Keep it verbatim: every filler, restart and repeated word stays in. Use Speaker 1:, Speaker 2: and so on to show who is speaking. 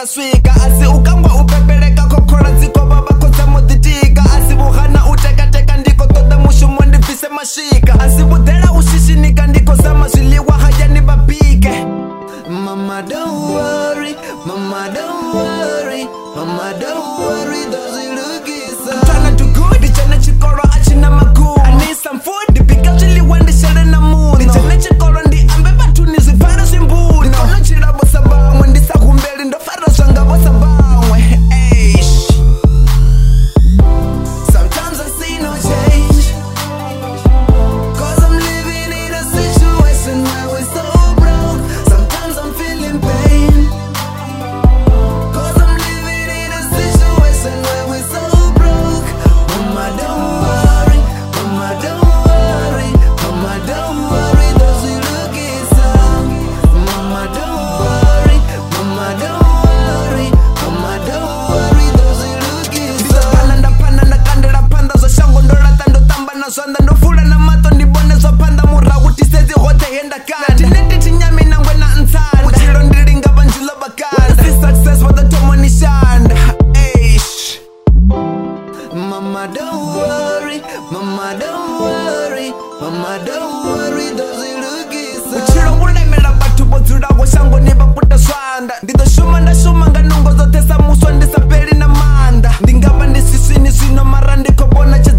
Speaker 1: swika asi ukangwa upepeleka kokhola dziko baba khoza moditika asi buhana uteka teka ndiko toda mushumo ndivise mashika asi budela ushishinika ndiko zama zwiliwa hayani babike. Mama don't worry, mama don't worry, mama don't worry, does it look easy? I'm trying to do good, dichana chikoro achina maku. I need some food because really want to share na moon. Dichana chikoro ndi ambe batu nizifara simbu. Nikono chira bosa bangwe ndisa kumbeli ndo fara zwanga bosa bangwe. Eish. Sometimes I see no change, cause I'm living in a situation where we're so broke. Sometimes I'm feeling pain, cause I'm living in a situation where we're so broke. Mama don't worry, mama don't worry, mama don't worry, does it look easy? Mama don't worry, mama don't worry, mama don't worry, does it look easy? Pananda pananda kandela panda zo shango ndorata ndotamba na zwanda ndofula na mato ndibone zo panda mura kuti sezi hote henda kanda tineti tinyami nangwe na ntsanda uchilo ndilinga banjilo bakanda si success for the tomo ni shanda. Eish. Mama don't worry, mama don't worry, mama don't worry, does it look easy? Uchilo ulemela batu bozula go shango nibaputa swanda ndido shuma nda shuma nga nungo zote sa muswa ndisapeli na manda ndingaba ndisisini swino mara ndikobona